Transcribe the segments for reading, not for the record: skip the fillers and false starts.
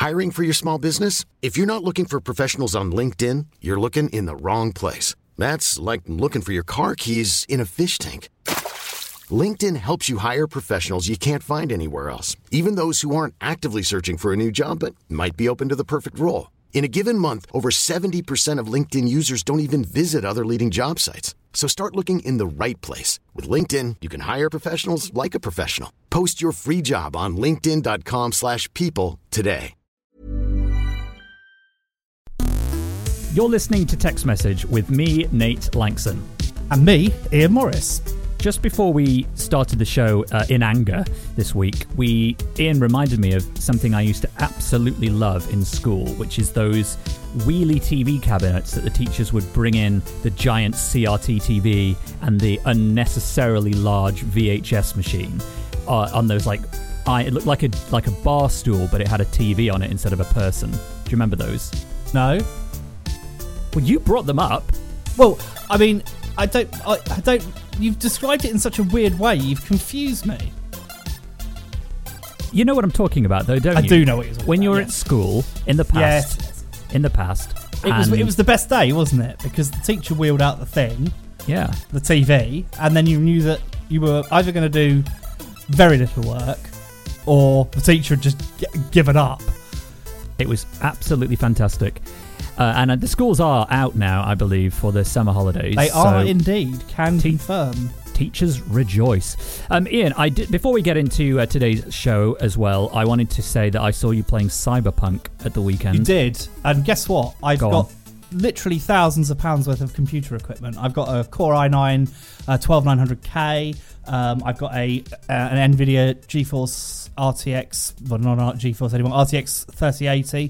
Hiring for your small business? If you're not looking for professionals on LinkedIn, you're looking in the wrong place. That's like looking for your car keys in a fish tank. LinkedIn helps you hire professionals you can't find anywhere else, even those who aren't actively searching for a new job but might be open to the perfect role. In a given month, over 70% of LinkedIn users don't even visit other leading job sites. So start looking in the right place. With LinkedIn, you can hire professionals like a professional. Post your free job on linkedin.com/people today. You're listening to Text Message with me, Nate Lankson. And me, Ian Morris. Just before we started the show in anger this week, Ian reminded me of something I used to absolutely love in school, which is those wheelie TV cabinets that the teachers would bring in, the giant CRT TV and the unnecessarily large VHS machine on those it looked like a bar stool, but it had a TV on it instead of a person. Do you remember those? No. Well, you brought them up. Well, I mean, I don't. You've described it in such a weird way. You've confused me. You know what I'm talking about, though, don't you? I do know what you're talking about. When you were at school in the past. Yes. In the past. It was the best day, wasn't it? Because the teacher wheeled out the thing. Yeah. The TV, and then you knew that you were either going to do very little work, or the teacher had just given up. It was absolutely fantastic. And the schools are out now, I believe, for the summer holidays. They are indeed. Can confirm. Teachers rejoice. Ian, before we get into today's show as well, I wanted to say that I saw you playing Cyberpunk at the weekend. You did. And guess what? I've got literally thousands of pounds worth of computer equipment. I've got a Core i9 12900K. I've got an NVIDIA GeForce RTX, well, not GeForce anymore, RTX 3080.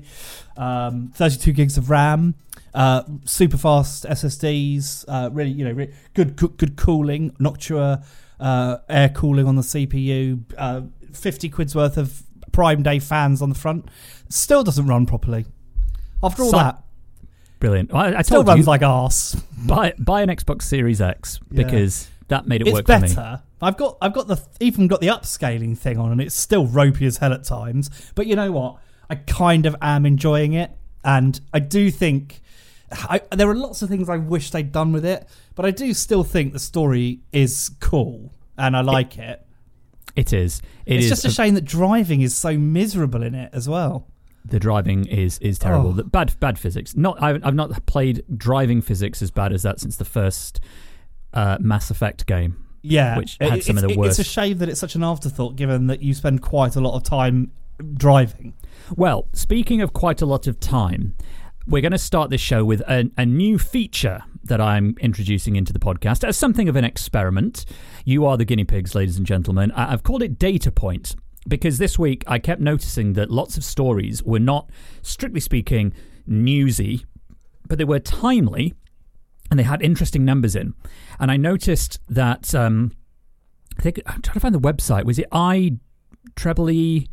32 gigs of RAM, super fast SSDs, really good cooling, Noctua air cooling on the CPU, 50 quid's worth of Prime Day fans on the front. Still doesn't run properly. After all that, brilliant. I still told runs you, like arse. Buy an Xbox Series X because that made it work better. for me. I've got even got the upscaling thing on, and it's still ropey as hell at times. But you know what? I kind of am enjoying it, and I do think there are lots of things I wish they'd done with it, but I do still think the story is cool, and I like it. It is. It's just a shame that driving is so miserable in it as well. The driving is terrible. Bad physics. I've not played driving physics as bad as that since the first Mass Effect game. Yeah, which had some of the worst. It's a shame that it's such an afterthought, given that you spend quite a lot of time driving. Well, speaking of quite a lot of time, we're going to start this show with a new feature that I'm introducing into the podcast as something of an experiment. You are the guinea pigs, ladies and gentlemen. I've called it Data Point because this week I kept noticing that lots of stories were not, strictly speaking, newsy, but they were timely and they had interesting numbers in. And I noticed that, I think, I'm trying to find the website. Was it IEEE.org?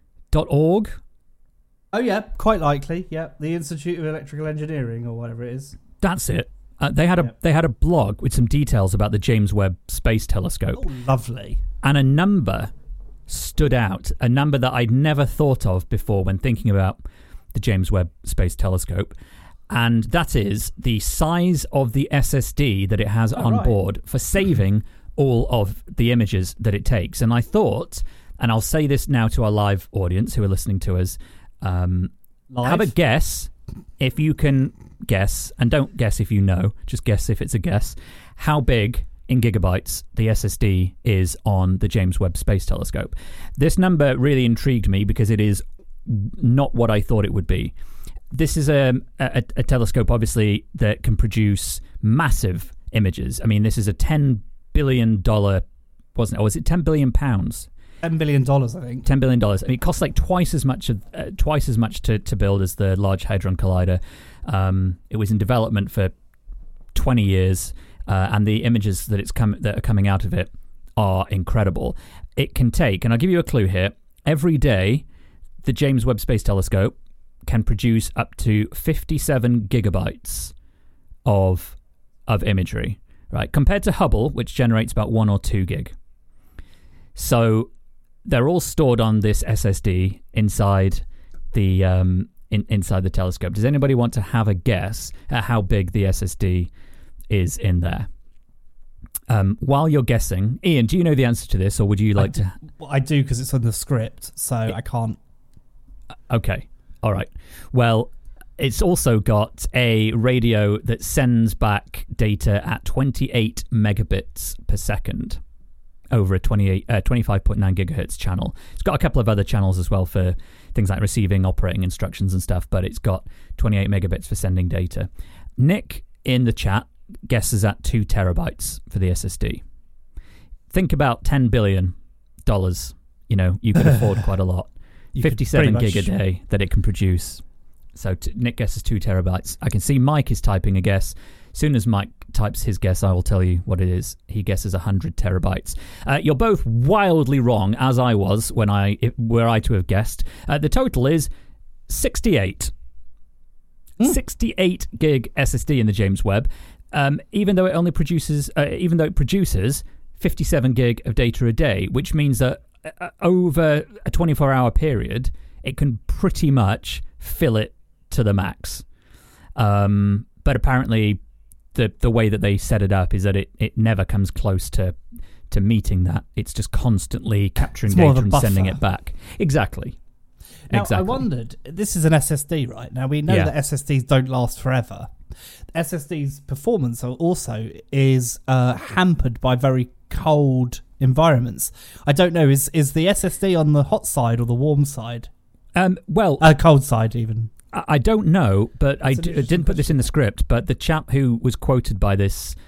Oh, yeah, quite likely. Yeah, the Institute of Electrical Engineering or whatever it is. That's it. They had a blog with some details about the James Webb Space Telescope. Oh, lovely. And a number stood out, a number that I'd never thought of before when thinking about the James Webb Space Telescope. And that is the size of the SSD that it has on board for saving all of the images that it takes. And I thought, and I'll say this now to our live audience who are listening to us, have a guess, if you can guess, and don't guess if you know, just guess if it's a guess, how big in gigabytes the SSD is on the James Webb Space Telescope. This number really intrigued me because it is not what I thought it would be. This is a telescope, obviously, that can produce massive images. I mean, this is a $10 billion, wasn't it? Or was it £10 billion? $10 billion, I think. $10 billion. I mean, it costs like twice as much to build as the Large Hadron Collider. It was in development for 20 years, and the images that are coming out of it are incredible. It can take, and I'll give you a clue here, every day the James Webb Space Telescope can produce up to 57 gigabytes of imagery, right? Compared to Hubble, which generates about 1 or 2 gig. So they're all stored on this SSD inside the inside the telescope. Does anybody want to have a guess at how big the SSD is in there? While you're guessing, Ian, do you know the answer to this, or would you like to? Well, I do, because it's on the script, so I can't. Okay, all right. Well, it's also got a radio that sends back data at 28 megabits per second over a 25.9 gigahertz channel. It's got a couple of other channels as well for things like receiving operating instructions and stuff, but it's got 28 megabits for sending data. Nick in the chat guesses at 2 terabytes for the SSD. Think about $10 billion. You could afford quite a lot. 57 gig a day that it can produce. So Nick guesses 2 terabytes. I can see Mike is typing a guess. As soon as Mike types his guess, I will tell you what it is. He guesses 100 terabytes. You're both wildly wrong, as I was were I to have guessed. The total is 68. 68 gig SSD in the James Webb. Even though it produces 57 gig of data a day, which means that over a 24-hour period, it can pretty much fill it to the max. But apparently, the way that they set it up is that it never comes close to meeting that. It's just constantly capturing data and sending it back. Exactly. Now, I wondered, this is an SSD, right? Now, we know that SSDs don't last forever. SSD's performance also is hampered by very cold environments. I don't know, is the SSD on the hot side or the warm side? Cold side even. I don't know, but I didn't put this in the script, but the chap who was quoted by the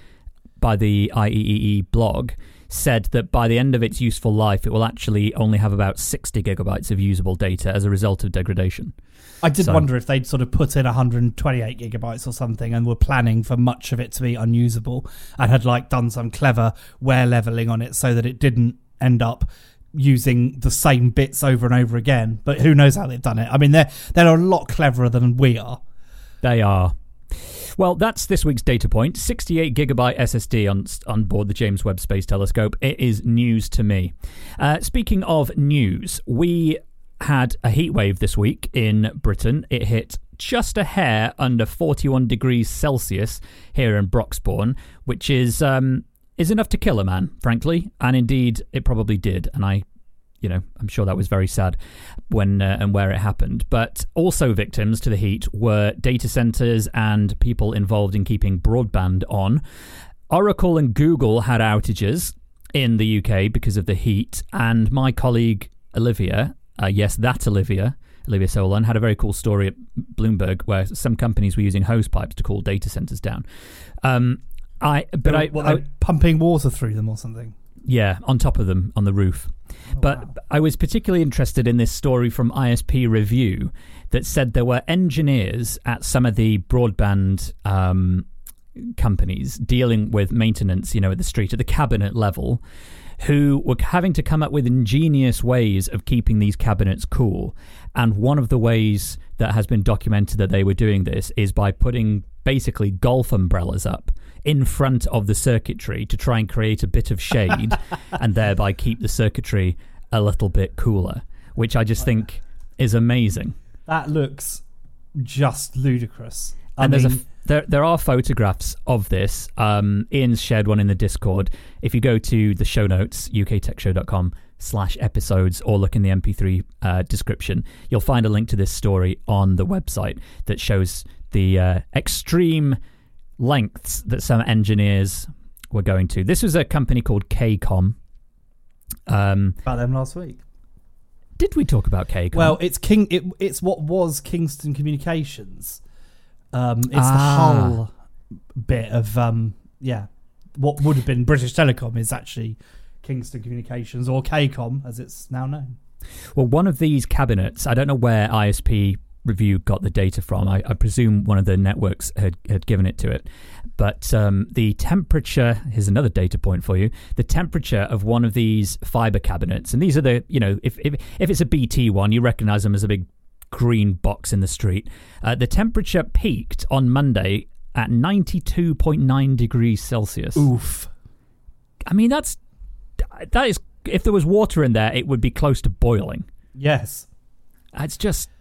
IEEE blog said that by the end of its useful life, it will actually only have about 60 gigabytes of usable data as a result of degradation. I did wonder if they'd sort of put in 128 gigabytes or something and were planning for much of it to be unusable and had done some clever wear leveling on it so that it didn't end up using the same bits over and over again. But who knows how they've done it. I mean, they're a lot cleverer than we are. They are. Well, that's this week's data point. 68 gigabyte SSD on board the James Webb Space Telescope. It is news to me. Speaking of news, we had a heat wave this week in Britain. It hit just a hair under 41 degrees Celsius here in Broxbourne, which is enough to kill a man, frankly. And indeed, it probably did. And I'm sure that was very sad when and where it happened. But also victims to the heat were data centers and people involved in keeping broadband on. Oracle and Google had outages in the UK because of the heat. And my colleague Olivia Solon, had a very cool story at Bloomberg where some companies were using hose pipes to cool data centers down. They're pumping water through them or something? Yeah, on top of them, on the roof. Wow. I was particularly interested in this story from ISP Review that said there were engineers at some of the broadband companies dealing with maintenance, at the street, at the cabinet level, who were having to come up with ingenious ways of keeping these cabinets cool. And one of the ways that has been documented that they were doing this is by putting basically golf umbrellas up in front of the circuitry to try and create a bit of shade and thereby keep the circuitry a little bit cooler, which I just think is amazing. That looks just ludicrous. There are photographs of this. Ian's shared one in the Discord. If you go to the show notes, uktechshow.com/episodes, or look in the MP3 description, you'll find a link to this story on the website that shows the extreme lengths that some engineers were going to. This was a company called Kcom. About them last week. Did we talk about Kcom? Well, it's what was Kingston Communications. It's the Hull bit of what would have been British Telecom is actually Kingston Communications, or Kcom as it's now known. Well, one of these cabinets, I don't know where ISP Review got the data from. I presume one of the networks had given it to it. But the temperature, here's another data point for you, the temperature of one of these fiber cabinets, and these are the, if it's a BT one, you recognize them as a big green box in the street. The temperature peaked on Monday at 92.9 degrees Celsius. Oof. I mean, that is, if there was water in there, it would be close to boiling. Yes. It's just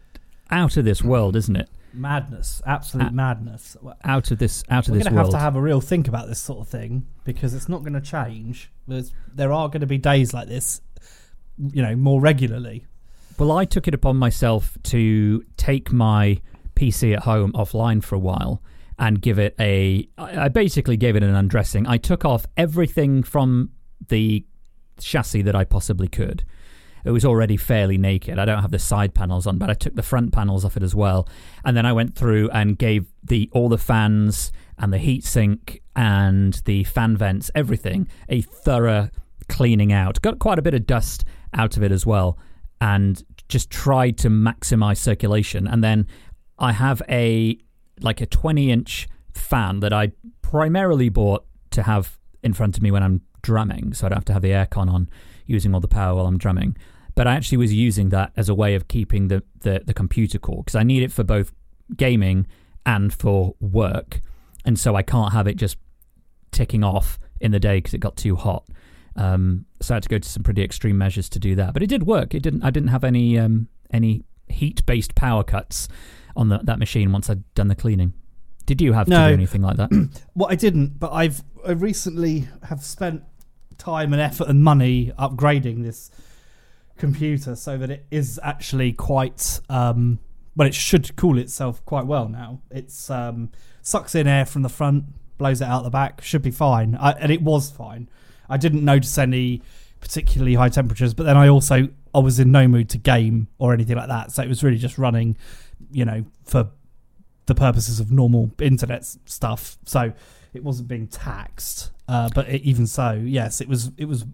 out of this world, isn't it? Madness, absolute madness. Out of this We're world. going to have a real think about this sort of thing, because it's not going to change. There are going to be days like this, more regularly. Well, I took it upon myself to take my PC at home offline for a while and I basically gave it an undressing. I took off everything from the chassis that I possibly could. It was already fairly naked. I don't have the side panels on, but I took the front panels off it as well. And then I went through and gave all the fans and the heatsink and the fan vents, everything, a thorough cleaning out. Got quite a bit of dust out of it as well, and just tried to maximize circulation. And then I have a 20-inch fan that I primarily bought to have in front of me when I'm drumming, so I don't have to have the aircon on, using all the power while I'm drumming. But I actually was using that as a way of keeping the computer cool, because I need it for both gaming and for work, and so I can't have it just ticking off in the day because it got too hot. So I had to go to some pretty extreme measures to do that, but it did work. I didn't have any heat-based power cuts on that machine once I'd done the cleaning. Did you have to do anything like that? Well, I didn't, but I recently have spent time and effort and money upgrading this computer so that it is actually quite it should cool itself quite well now. It's sucks in air from the front, blows it out the back, should be fine. And it was fine. I didn't notice any particularly high temperatures, but then I was in no mood to game or anything like that, so it was really just running, for the purposes of normal internet stuff, so it wasn't being taxed. But even so, yes, it was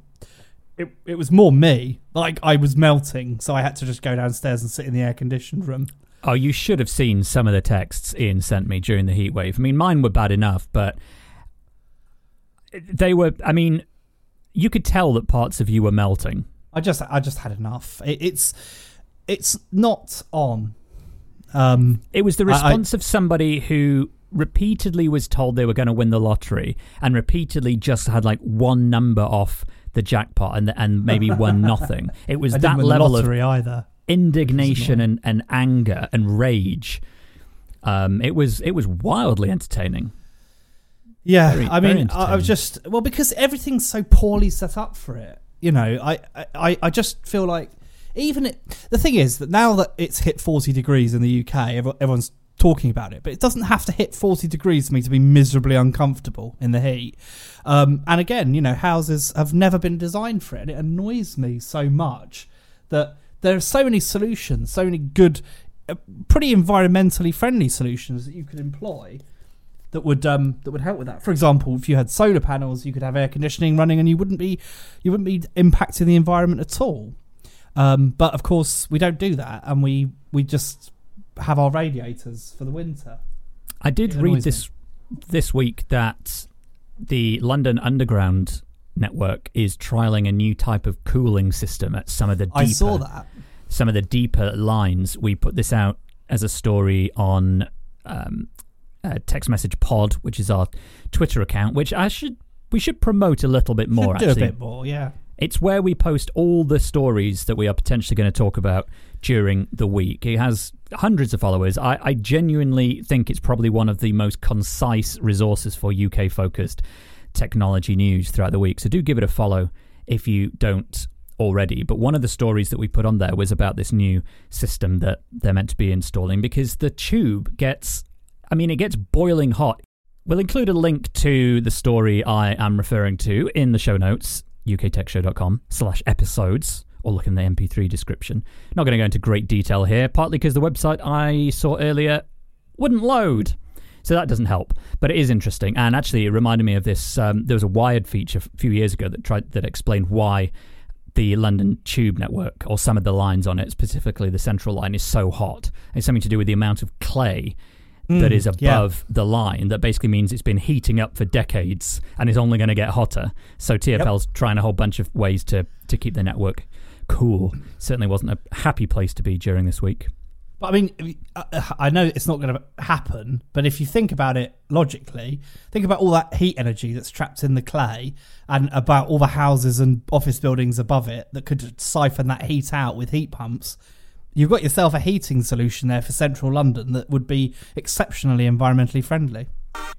more me. Like, I was melting, so I had to just go downstairs and sit in the air-conditioned room. Oh, you should have seen some of the texts Ian sent me during the heat wave. I mean, mine were bad enough, but they were... I mean, you could tell that parts of you were melting. I just had enough. It's not on. It was the response of somebody who repeatedly was told they were going to win the lottery and repeatedly just had like one number off the jackpot and maybe won nothing. It was that level of either. Indignation and anger and rage. It was wildly entertaining. Yeah, I was just... Well, because everything's so poorly set up for it. I just feel like... the thing is that now that it's hit 40 degrees in the UK, everyone's talking about it, but it doesn't have to hit 40 degrees for me to be miserably uncomfortable in the heat. And again, houses have never been designed for it, and it annoys me so much that there are so many solutions, so many good, pretty environmentally friendly solutions that you could employ that would help with that. For example, if you had solar panels, you could have air conditioning running, and you wouldn't be impacting the environment at all. But of course, we don't do that, and we just have our radiators for the winter. I did read this week that the London Underground network is trialling a new type of cooling system at some of the deeper... I saw that. Some of the deeper lines. We put this out as a story on Text Message Pod, which is our Twitter account, which we should promote a little bit more. Do a bit more, yeah. It's where we post all the stories that we are potentially going to talk about during the week. It has hundreds of followers. I genuinely think it's probably one of the most concise resources for UK-focused technology news throughout the week. So do give it a follow if you don't already. But one of the stories that we put on there was about this new system that they're meant to be installing, because the tube gets boiling hot. We'll include a link to the story I am referring to in the show notes, uktechshow.com/episodes, or look in the MP3 description. Not going to go into great detail here, partly because the website I saw earlier wouldn't load, so that doesn't help. But it is interesting, and actually it reminded me of this. There was a Wired feature a few years ago that explained why the London Tube network, or some of the lines on it, specifically the central line, is so hot. It's something to do with the amount of clay that is above the line. That basically means it's been heating up for decades and is only going to get hotter. So TfL's trying a whole bunch of ways to keep the network cool. Certainly wasn't a happy place to be during this week. But I mean, I know it's not going to happen, but if you think about it logically, think about all that heat energy that's trapped in the clay, and about all the houses and office buildings above it that could siphon that heat out with heat pumps. you've got yourself a heating solution there for central London that would be exceptionally environmentally friendly.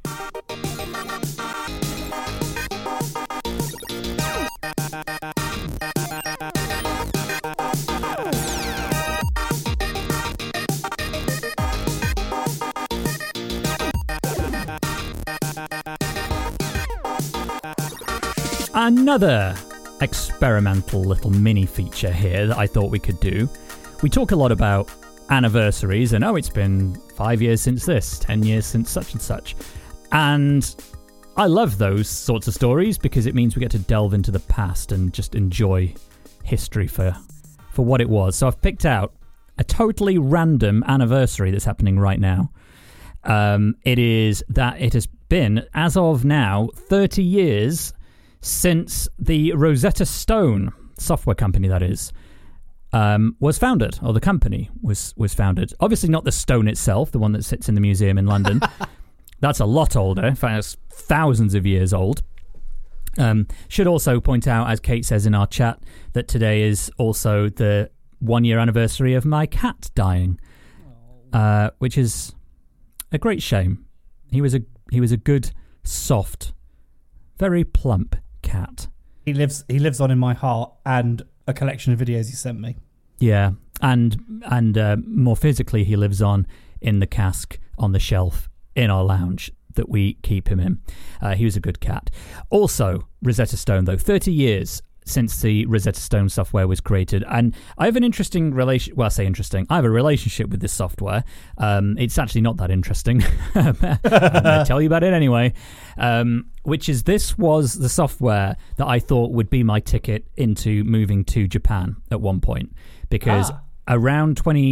Another experimental little mini feature here that I thought we could do. We talk a lot about anniversaries and, it's been 5 years since this, 10 years since such and such. And I love those sorts of stories because it means we get to delve into the past and just enjoy history for what it was. So I've picked out a totally random anniversary that's happening right now. It has been, as of now, 30 years since the Rosetta Stone software company, that is, was founded, or the company was founded. Obviously not the stone itself, the one that sits in the museum in London. That's a lot older. In fact, it's thousands of years old. Should also point out, as Kate says in our chat, that today is also the 1 year anniversary of my cat dying, which is a great shame. He was a good, soft, very plump cat. He lives on in my heart and a collection of videos he sent me. Yeah, and more physically, he lives on in the cask on the shelf in our lounge that we keep him in. He was a good cat. Also, Rosetta Stone, though, 30 years since the Rosetta Stone software was created. And I have an interesting relation. Well, I say interesting. I have a relationship with this software. It's actually not that interesting. I'm going to tell you about it anyway. Which is, this was the software that I thought would be my ticket into moving to Japan at one point. Because around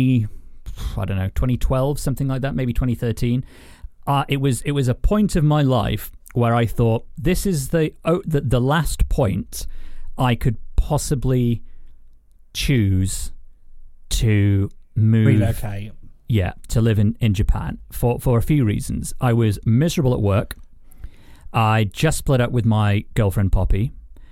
2012, something like that, maybe 2013, it was a point of my life where I thought, this is the last point I could possibly choose to move. Relocate. Yeah, to live in Japan for a few reasons. I was miserable at work. I just split up with my girlfriend Poppy,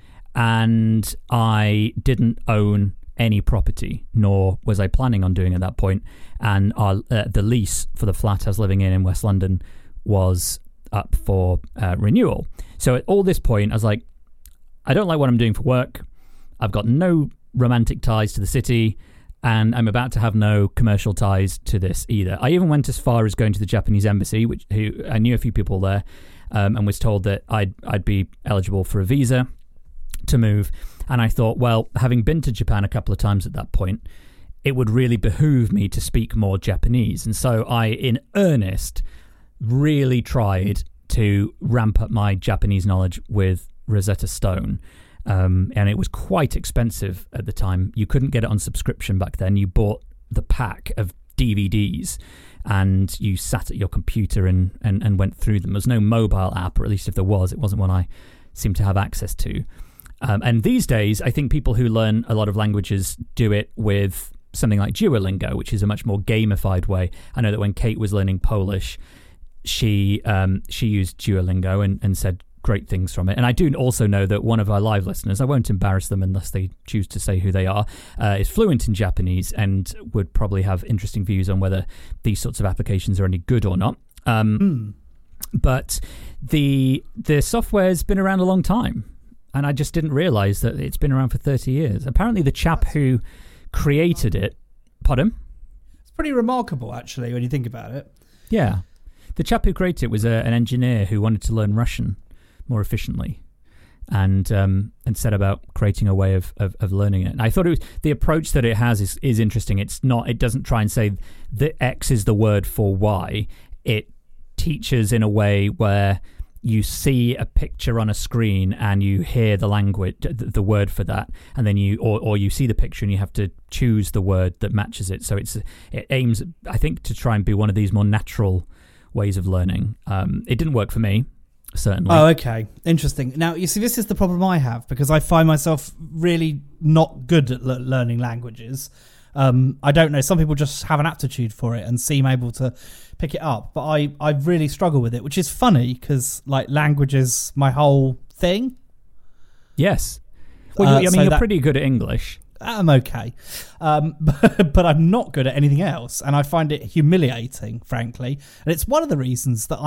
and I didn't own any property, nor was I planning on doing at that point. And the lease for the flat I was living in West London was up for renewal. So at all this point, I was like, I don't like what I'm doing for work. I've got no romantic ties to the city, and I'm about to have no commercial ties to this either. I even went as far as going to the Japanese embassy, who I knew a few people there, and was told that I'd be eligible for a visa to move. And I thought, well, having been to Japan a couple of times at that point, it would really behoove me to speak more Japanese. And so I, in earnest, really tried to ramp up my Japanese knowledge with Rosetta Stone. And it was quite expensive at the time. You couldn't get it on subscription back then. You bought the pack of DVDs and you sat at your computer and went through them. There was no mobile app, or at least if there was, it wasn't one I seemed to have access to. And these days, I think people who learn a lot of languages do it with something like Duolingo, which is a much more gamified way. I know that when Kate was learning Polish, she used Duolingo and said great things from it. And I do also know that one of our live listeners, I won't embarrass them unless they choose to say who they are, is fluent in Japanese and would probably have interesting views on whether these sorts of applications are any good or not. But the software's been around a long time, and I just didn't realize that it's been around for 30 years. Apparently the chap who created it... Pardon? It's pretty remarkable, actually, when you think about it. Yeah. The chap who created it was an engineer who wanted to learn Russian more efficiently, and set about creating a way of learning it. And I thought the approach that it has is interesting. It doesn't try and say that X is the word for Y. It teaches in a way where you see a picture on a screen and you hear the language, the word for that, and then you see the picture and you have to choose the word that matches it. So it aims, I think, to try and be one of these more natural ways of learning. It didn't work for me, certainly. Oh, okay. Interesting. Now, you see, this is the problem I have, because I find myself really not good at learning languages. I don't know. Some people just have an aptitude for it and seem able to pick it up. But I really struggle with it, which is funny because, like, language is my whole thing. Yes. Well, you're pretty good at English. I'm okay. But I'm not good at anything else. And I find it humiliating, frankly. And it's one of the reasons that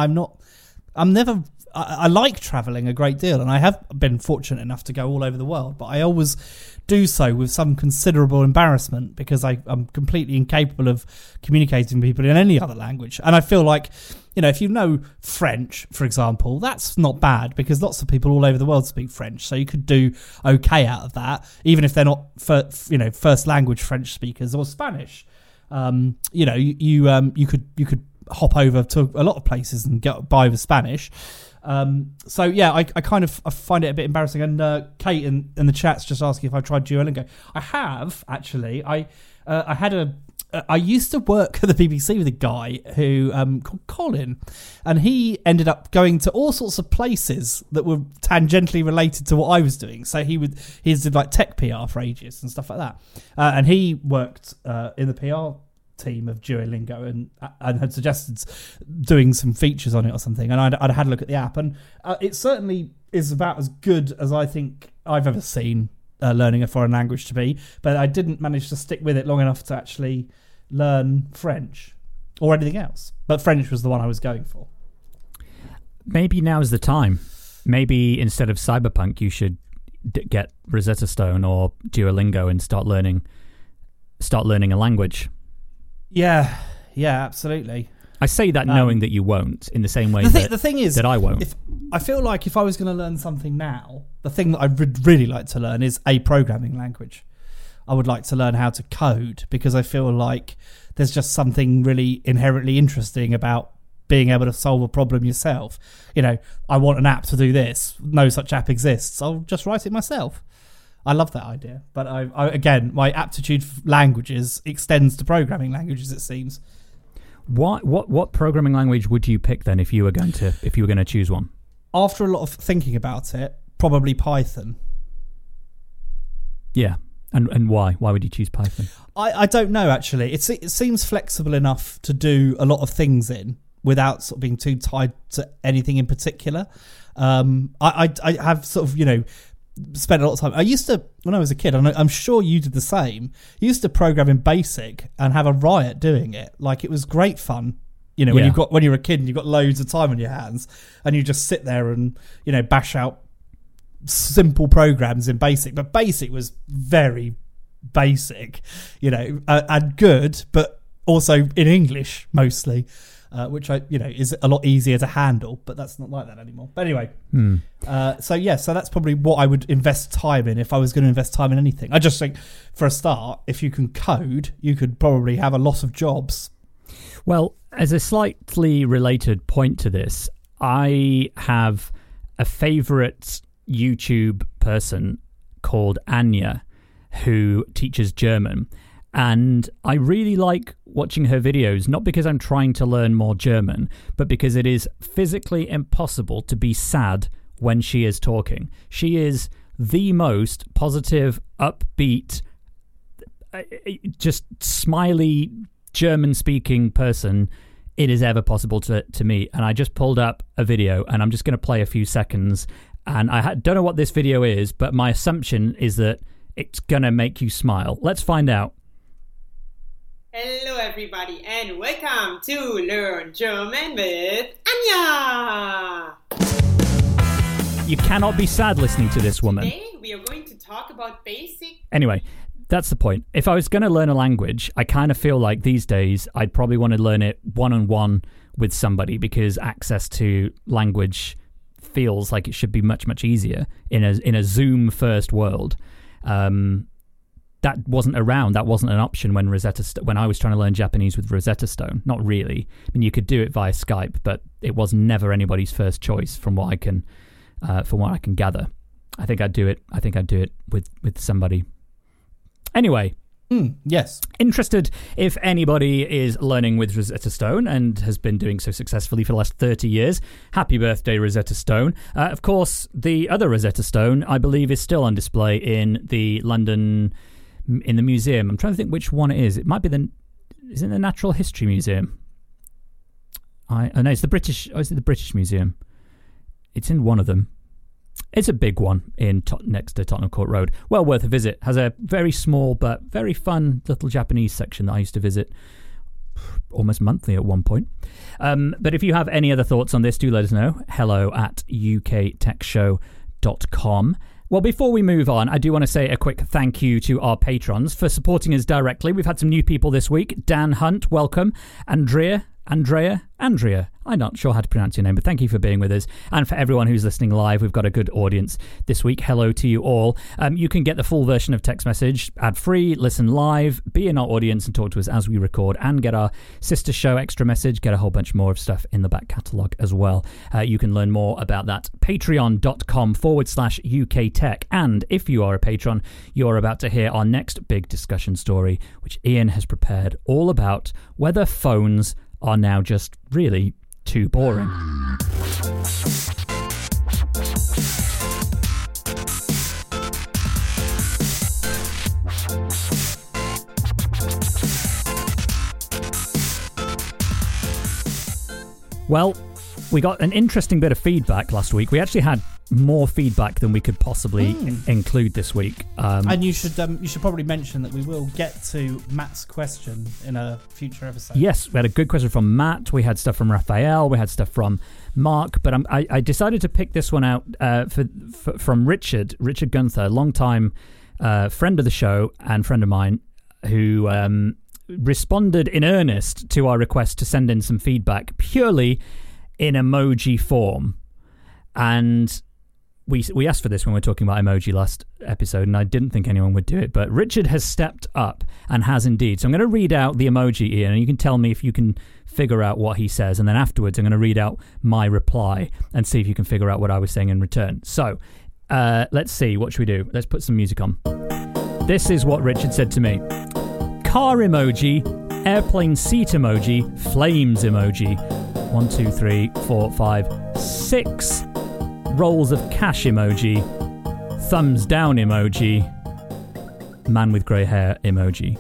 I like travelling a great deal, and I have been fortunate enough to go all over the world, but I always do so with some considerable embarrassment because I'm completely incapable of communicating with people in any other language. And I feel like, if you know French, for example, that's not bad because lots of people all over the world speak French, so you could do okay out of that, even if they're not first language French speakers or Spanish. You could hop over to a lot of places and get by with Spanish. I find it a bit embarrassing. And Kate in the chat's just asking if I tried Duolingo. I have actually. I used to work at the BBC with a guy who called Colin, and he ended up going to all sorts of places that were tangentially related to what I was doing. So he did like tech PR for ages and stuff like that, and he worked in the PR team of Duolingo and had suggested doing some features on it or something, and I'd had a look at the app, and it certainly is about as good as I think I've ever seen learning a foreign language to be, but I didn't manage to stick with it long enough to actually learn French or anything else, but French was the one I was going for. Maybe now's the time. Maybe instead of Cyberpunk you should get Rosetta Stone or Duolingo and start learning a language. Yeah, absolutely. I say that knowing that you won't, in the same way the thing is, that I won't. I feel like if I was going to learn something now, the thing that I would really like to learn is a programming language. I would like to learn how to code because I feel like there's just something really inherently interesting about being able to solve a problem yourself. I want an app to do this. No such app exists. I'll just write it myself. I love that idea, but again, my aptitude for languages extends to programming languages. It seems. What programming language would you pick then if you were going to choose one? After a lot of thinking about it, probably Python. Yeah, and why? Why would you choose Python? I don't know actually. It seems flexible enough to do a lot of things in without sort of being too tied to anything in particular. I have sort of spent a lot of time. I used to, when I was a kid, and I'm sure you did the same, I used to program in BASIC and have a riot doing it. Like, it was great fun, when you're a kid and you've got loads of time on your hands and you just sit there and, bash out simple programs in BASIC. But BASIC was very basic, and good, but also in English mostly. Which is a lot easier to handle, but that's not like that anymore. But anyway, so that's probably what I would invest time in if I was going to invest time in anything. I just think, for a start, if you can code, you could probably have a lot of jobs. Well, as a slightly related point to this, I have a favourite YouTube person called Anya who teaches German. And I really like watching her videos, not because I'm trying to learn more German, but because it is physically impossible to be sad when she is talking. She is the most positive, upbeat, just smiley German-speaking person it is ever possible to meet. And I just pulled up a video, and I'm just going to play a few seconds. And I don't know what this video is, but my assumption is that it's going to make you smile. Let's find out. Hello everybody and welcome to Learn German with Anya! You cannot be sad listening to this woman. Today we are going to talk about basic... Anyway, that's the point. If I was going to learn a language, I kind of feel like these days I'd probably want to learn it one-on-one with somebody because access to language feels like it should be much, much easier in a Zoom-first world. That wasn't around. That wasn't an option when when I was trying to learn Japanese with Rosetta Stone. Not really. I mean, you could do it via Skype, but it was never anybody's first choice, from what I can gather. I think I'd do it with somebody. Anyway. Yes. Interested if anybody is learning with Rosetta Stone and has been doing so successfully for the last 30 years. Happy birthday, Rosetta Stone. Of course, the other Rosetta Stone, I believe, is still on display in the London, in the museum. I'm trying to think which one it is. It might be is it the Natural History Museum? No, it's the British, is it the British Museum? It's in one of them. It's a big one next to Tottenham Court Road. Well worth a visit. Has a very small but very fun little Japanese section that I used to visit almost monthly at one point. But if you have any other thoughts on this, do let us know. hello@uktechshow.com. Well, before we move on, I do want to say a quick thank you to our patrons for supporting us directly. We've had some new people this week. Dan Hunt, welcome. Andrea. I'm not sure how to pronounce your name, but thank you for being with us. And for everyone who's listening live, we've got a good audience this week. Hello to you all. You can get the full version of Text Message ad-free, listen live, be in our audience and talk to us as we record, and get our sister show Extra Message, get a whole bunch more of stuff in the back catalogue as well. You can learn more about that. Patreon.com/UK Tech. And if you are a patron, you're about to hear our next big discussion story, which Ian has prepared, all about whether phones are now just really too boring. Well, we got an interesting bit of feedback last week. We actually had more feedback than we could possibly include this week. And you should probably mention that we will get to Matt's question in a future episode. Yes, we had a good question from Matt. We had stuff from Raphael. We had stuff from Mark. But I decided to pick this one out from Richard Gunther, long-time friend of the show and friend of mine, who responded in earnest to our request to send in some feedback purely in emoji form. And we asked for this when we were talking about emoji last episode, and I didn't think anyone would do it, but Richard has stepped up and has indeed. So I'm going to read out the emoji, Ian, and you can tell me if you can figure out what he says, and then afterwards I'm going to read out my reply and see if you can figure out what I was saying in return. So let's see, what should we do? Let's put some music on. This is what Richard said to me. Car emoji, airplane seat emoji, flames emoji. 1, 2, 3, 4, 5, 6 rolls of cash emoji, thumbs down emoji, man with grey hair emoji.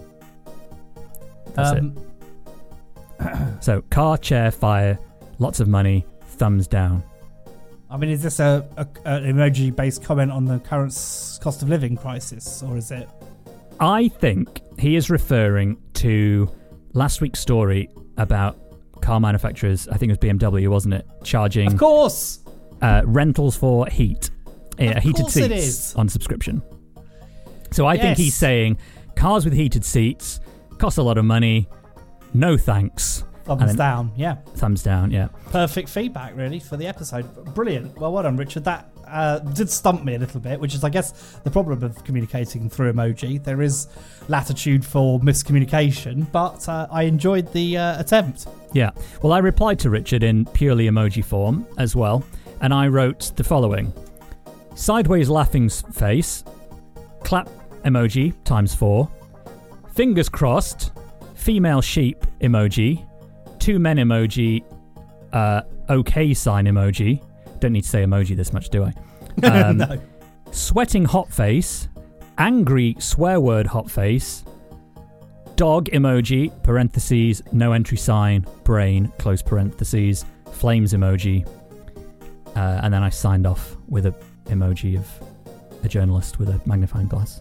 That's it. So car, chair, fire, lots of money, thumbs down. I mean, is this an emoji-based comment on the current cost of living crisis, or is it? I think he is referring to last week's story about car manufacturers. I think it was BMW, wasn't it? Charging, of course, rentals for heated seats on subscription. So I think he's saying cars with heated seats cost a lot of money. No thanks. Thumbs down, yeah. Thumbs down, yeah. Perfect feedback, really, for the episode. Brilliant. Well done, Richard. That did stump me a little bit, which is, I guess, the problem of communicating through emoji. There is latitude for miscommunication, but I enjoyed the attempt. Yeah. Well, I replied to Richard in purely emoji form as well, and I wrote the following. Sideways laughing face, clap emoji ×4, fingers crossed, female sheep emoji, 2 men emoji, okay sign emoji. Don't need to say emoji this much, do I? No. Sweating hot face, angry swear word hot face, dog emoji, parentheses, no entry sign, brain, close parentheses, flames emoji. And then I signed off with an emoji of a journalist with a magnifying glass.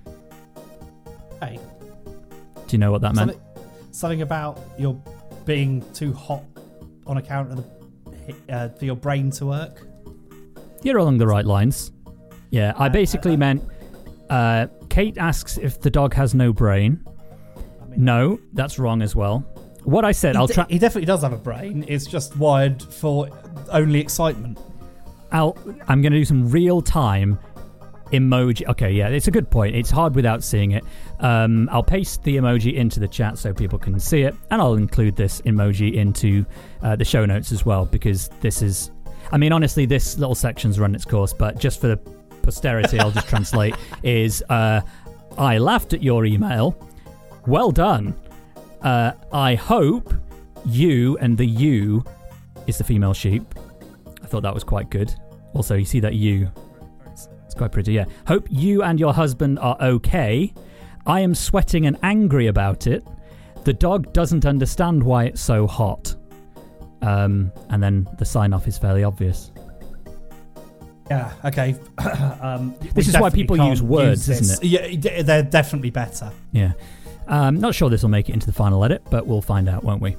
Hey. Do you know what that meant? Something about your being too hot on account of for your brain to work? You're along the right lines. Yeah, I basically meant Kate asks if the dog has no brain. No, that's wrong as well. What I said, he definitely does have a brain. It's just wired for only excitement. I'm going to do some real-time emoji. Okay, yeah, it's a good point. It's hard without seeing it. I'll paste the emoji into the chat so people can see it, and I'll include this emoji into the show notes as well, because this is... I mean, honestly, this little section's run its course, but just for the posterity, I'll just translate, is I laughed at your email. Well done. I hope you, and the you is the female sheep. I thought that was quite good. Also, you see that you... It's quite pretty, yeah. Hope you and your husband are okay. I am sweating and angry about it. The dog doesn't understand why it's so hot. And then the sign-off is fairly obvious. Yeah, okay. This is why people use words, isn't it? Yeah, they're definitely better. Yeah. Not sure this will make it into the final edit, but we'll find out, won't we?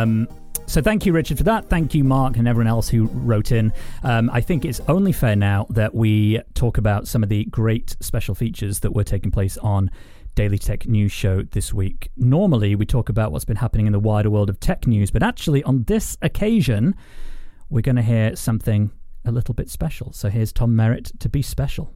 So thank you, Richard, for that. Thank you, Mark, and everyone else who wrote in. I think it's only fair now that we talk about some of the great special features that were taking place on Daily Tech News Show this week. Normally, we talk about what's been happening in the wider world of tech news, but actually, on this occasion, we're going to hear something a little bit special. So here's Tom Merritt to be special.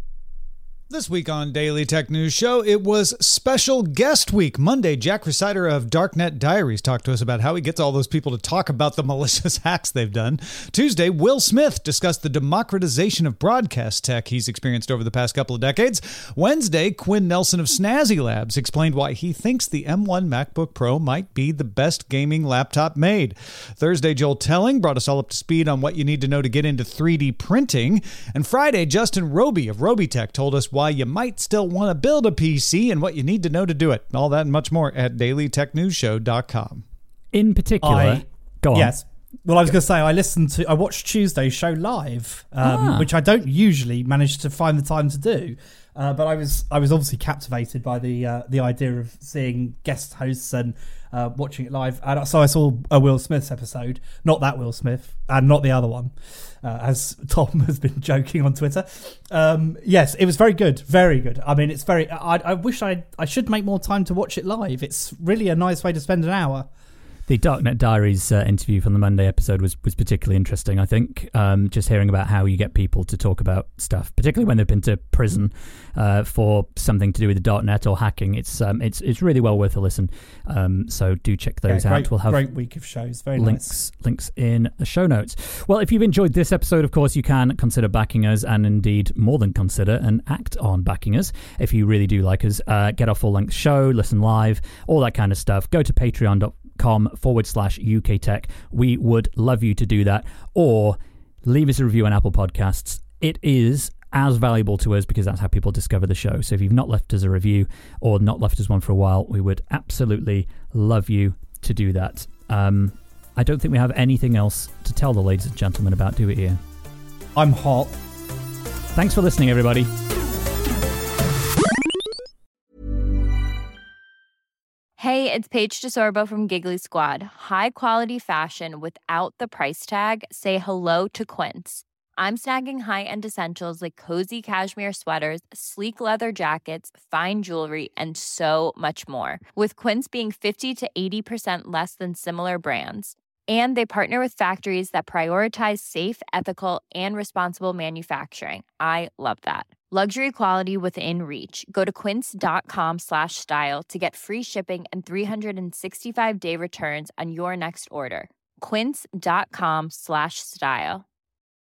This week on Daily Tech News Show, it was Special Guest Week. Monday, Jack Rhysider of Darknet Diaries talked to us about how he gets all those people to talk about the malicious hacks they've done. Tuesday, Will Smith discussed the democratization of broadcast tech he's experienced over the past couple of decades. Wednesday, Quinn Nelson of Snazzy Labs explained why he thinks the M1 MacBook Pro might be the best gaming laptop made. Thursday, Joel Telling brought us all up to speed on what you need to know to get into 3D printing. And Friday, Justin Roby of Robitech told us why you might still want to build a PC and what you need to know to do it. All that and much more at dailytechnewsshow.com. In particular, go on. Yes. Well, I was going to say, I watched Tuesday's show live, which I don't usually manage to find the time to do. But I was obviously captivated by the idea of seeing guest hosts and watching it live. And so I saw a Will Smith's episode, not that Will Smith, and not the other one, as Tom has been joking on Twitter. Yes, it was very good, very good. I mean, it's very. I wish I should make more time to watch it live. It's really a nice way to spend an hour. The Darknet Diaries interview from the Monday episode was particularly interesting, I think. Just hearing about how you get people to talk about stuff, particularly when they've been to prison for something to do with the Darknet or hacking. It's really well worth a listen. So do check those out. We'll have great week of shows. Very links in the show notes. Well, if you've enjoyed this episode, of course, you can consider backing us, and indeed more than consider and act on backing us. If you really do like us, get our full-length show, listen live, all that kind of stuff. Go to patreon.com/UK Tech. We would love you to do that, or leave us a review on Apple Podcasts. It is as valuable to us because that's how people discover the show. So if you've not left us a review or not left us one for a while, we would absolutely love you to do that. I don't think we have anything else to tell the ladies and gentlemen about, do we, Ian? I'm hot. Thanks for listening, everybody. Hey, it's Paige DeSorbo from Giggly Squad. High quality fashion without the price tag. Say hello to Quince. I'm snagging high-end essentials like cozy cashmere sweaters, sleek leather jackets, fine jewelry, and so much more. With Quince being 50 to 80% less than similar brands. And they partner with factories that prioritize safe, ethical, and responsible manufacturing. I love that. Luxury quality within reach. Go to quince.com/style to get free shipping and 365-day returns on your next order. Quince.com/style.